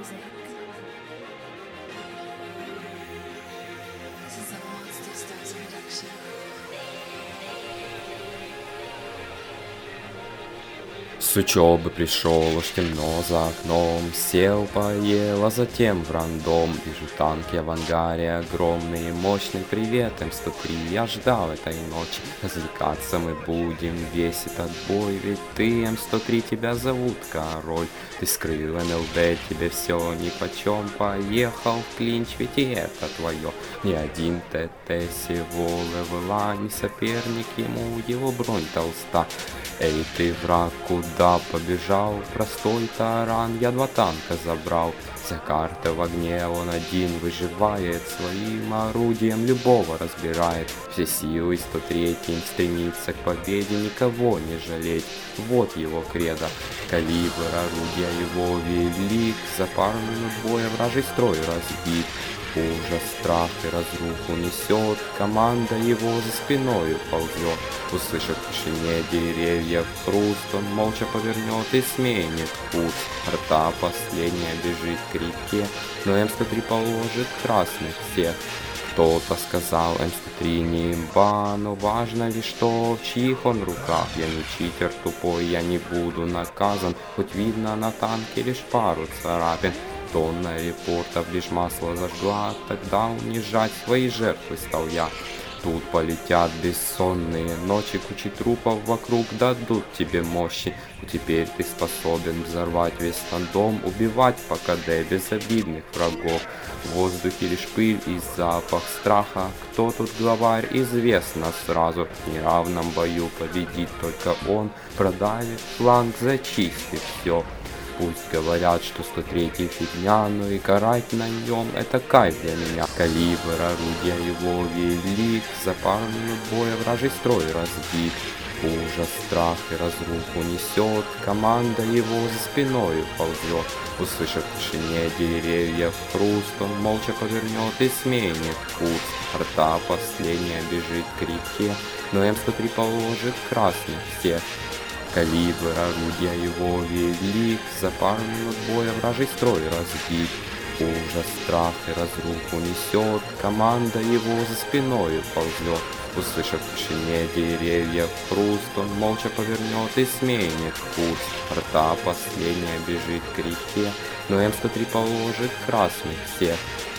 This is a monster starts production. С учебы пришел, уж темно за окном, сел, поел, а затем в рандом. Вижу танки в ангаре огромный и мощный, привет, М103, я ждал этой ночи. Развлекаться мы будем, весь этот бой, ведь ты, М103, тебя зовут король. Ты скрыл НЛД, тебе все нипочем, поехал в клинч, ведь и это твое. Ни один ТТ сего левела, не соперник ему, его бронь толста. Эй, ты, враг, куда побежал? Простой таран, я 2 танка забрал. Вся карта в огне, он один выживает, своим орудием любого разбирает. Все силы 103-м стремится к победе, никого не жалеть. Вот его кредо, калибр орудия его велик. За пару минут боя вражий строй разбит. Ужас, страх и разруху несет, команда его за спиною ползет. Услышав в тишине деревьев хруст, он молча повернет и сменит путь. Рта последняя бежит к реке, но М103 положит красных всех. Кто-то сказал, М103 не имба, но важно лишь то, в чьих он руках. Я не читер тупой, я не буду наказан, хоть видно на танке лишь пару царапин. Тонна репортов лишь масло зажгла, тогда унижать свои жертвы стал я. Тут полетят бессонные ночи, кучи трупов вокруг дадут тебе мощи. Но теперь ты способен взорвать весь фандом, убивать по КД безобидных врагов. В воздухе лишь пыль и запах страха. Кто тут главарь, известно сразу. В неравном бою победит только он, продавит фланг, зачистит все. Пусть говорят, что 103-й фигня, но и карать на нем это кайф для меня. Калибр орудия его велик, за пару минут боя вражий строй разбит. Ужас, страх и разруху несет, команда его за спиною ползет. Услышав в тишине деревьев хруст, он молча повернет и сменит курс. Рта последняя бежит к реке, но М103 положит красных всех. Калибр орудия его велик, за пару минут боя вражий строй разбит. Ужас, страх и разруху несет, команда его за спиною ползет. Услышав в тишине деревьев хруст, он молча повернет и сменит курс. Рта последняя бежит к реке, но М103 положит красных всех.